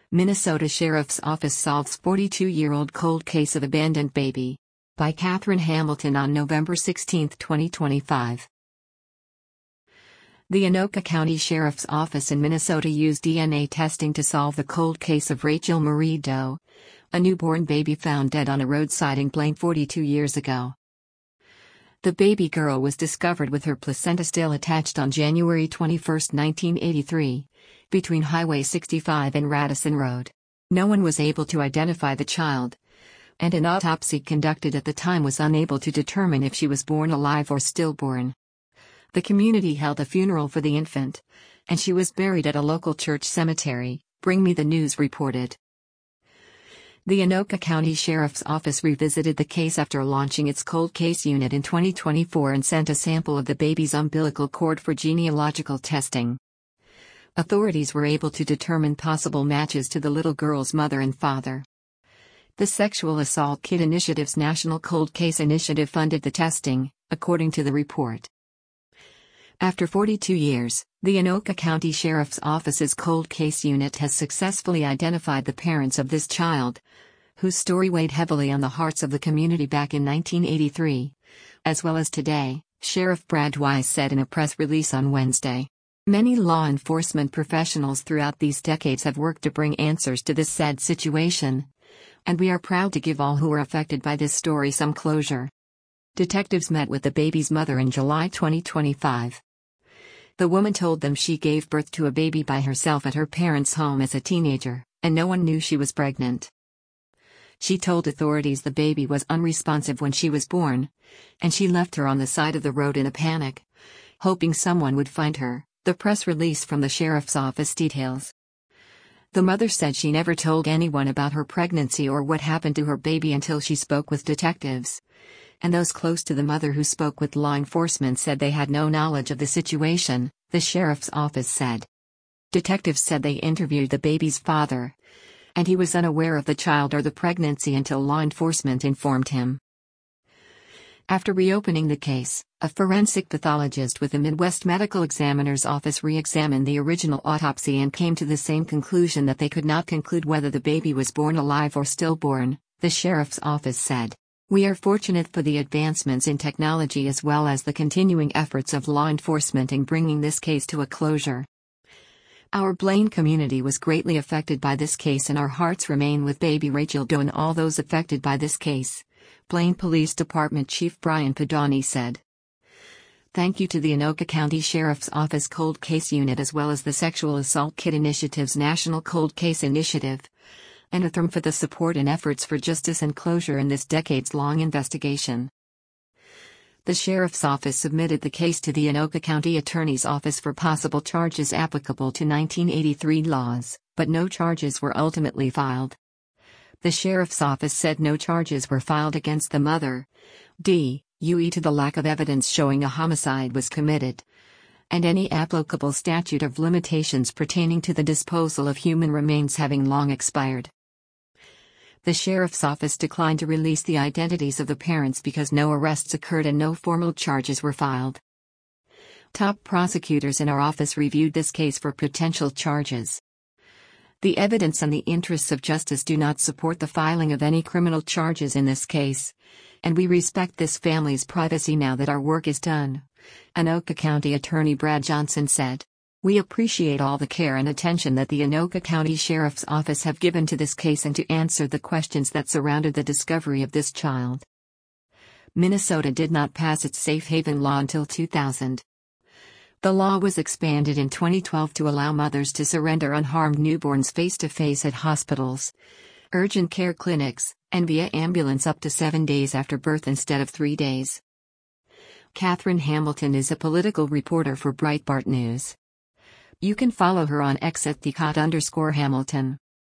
Minnesota Sheriff's Office solves 42-year-old cold case of abandoned baby. By Catherine Hamilton on November 16, 2025. The Anoka County Sheriff's Office in Minnesota used DNA testing to solve the cold case of Rachel Marie Doe, a newborn baby found dead on a roadside in Blaine 42 years ago. The baby girl was discovered with her placenta still attached on January 21, 1983, between Highway 65 and Radisson Road. No one was able to identify the child, and an autopsy conducted at the time was unable to determine if she was born alive or stillborn. The community held a funeral for the infant, and she was buried at a local church cemetery, Bring Me the News reported. The Anoka County Sheriff's Office revisited the case after launching its cold case unit in 2024 and sent a sample of the baby's umbilical cord for genealogical testing. Authorities were able to determine possible matches to the little girl's mother and father. The Sexual Assault Kit Initiative's National Cold Case Initiative funded the testing, according to the report. After 42 years, the Anoka County Sheriff's Office's cold case unit has successfully identified the parents of this child, whose story weighed heavily on the hearts of the community back in 1983, as well as today, Sheriff Brad Wise said in a press release on Wednesday. Many law enforcement professionals throughout these decades have worked to bring answers to this sad situation, and we are proud to give all who were affected by this story some closure. Detectives met with the baby's mother in July 2025. The woman told them she gave birth to a baby by herself at her parents' home as a teenager, and no one knew she was pregnant. She told authorities the baby was unresponsive when she was born, and she left her on the side of the road in a panic, hoping someone would find her, the press release from the sheriff's office details. The mother said she never told anyone about her pregnancy or what happened to her baby until she spoke with detectives, and those close to the mother who spoke with law enforcement said they had no knowledge of the situation, the sheriff's office said. Detectives said they interviewed the baby's father, and he was unaware of the child or the pregnancy until law enforcement informed him. After reopening the case, a forensic pathologist with the Midwest Medical Examiner's Office re-examined the original autopsy and came to the same conclusion that they could not conclude whether the baby was born alive or stillborn, the sheriff's office said. We are fortunate for the advancements in technology as well as the continuing efforts of law enforcement in bringing this case to a closure. Our Blaine community was greatly affected by this case and our hearts remain with baby Rachel Doe and all those affected by this case, Blaine Police Department Chief Brian Padani said. Thank you to the Anoka County Sheriff's Office Cold Case Unit as well as the Sexual Assault Kit Initiative's National Cold Case Initiative, and ATHRM for the support and efforts for justice and closure in this decades-long investigation. The Sheriff's Office submitted the case to the Anoka County Attorney's Office for possible charges applicable to 1983 laws, but no charges were ultimately filed. The Sheriff's Office said no charges were filed against the mother, due to the lack of evidence showing a homicide was committed, and any applicable statute of limitations pertaining to the disposal of human remains having long expired. The Sheriff's Office declined to release the identities of the parents because no arrests occurred and no formal charges were filed. Top prosecutors in our office reviewed this case for potential charges. The evidence and the interests of justice do not support the filing of any criminal charges in this case, and we respect this family's privacy now that our work is done, Anoka County Attorney Brad Johnson said. We appreciate all the care and attention that the Anoka County Sheriff's Office have given to this case and to answer the questions that surrounded the discovery of this child. Minnesota did not pass its safe haven law until 2000. The law was expanded in 2012 to allow mothers to surrender unharmed newborns face-to-face at hospitals, urgent care clinics, and via ambulance up to 7 days after birth instead of 3 days. Catherine Hamilton is a political reporter for Breitbart News. You can follow her on X at @Hamilton.